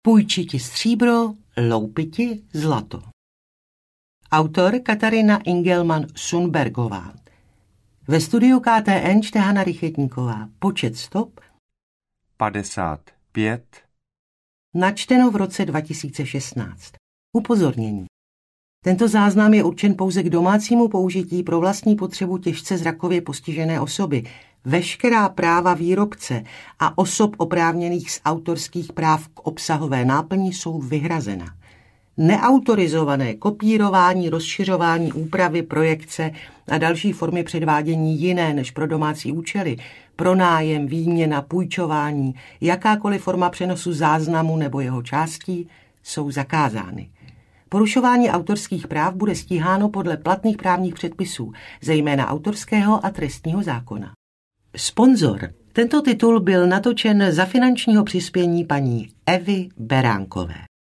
Půjčiti stříbro, loupiti zlato. Autor Katarina Ingelman-Sundbergová. Ve studiu KTN čte Hana Rychetníková. Počet stop 55. Načteno v roce 2016. Upozornění. Tento záznam je určen pouze k domácímu použití pro vlastní potřebu těžce zrakově postižené osoby. Veškerá práva výrobce a osob oprávněných z autorských práv k obsahové náplni jsou vyhrazena. Neautorizované kopírování, rozšiřování, úpravy, projekce a další formy předvádění jiné než pro domácí účely, pronájem, výměna, půjčování, jakákoliv forma přenosu záznamu nebo jeho částí jsou zakázány. Porušování autorských práv bude stíháno podle platných právních předpisů, zejména autorského a trestního zákona. Sponzor. Tento titul byl natočen za finančního přispění paní Evy Beránkové.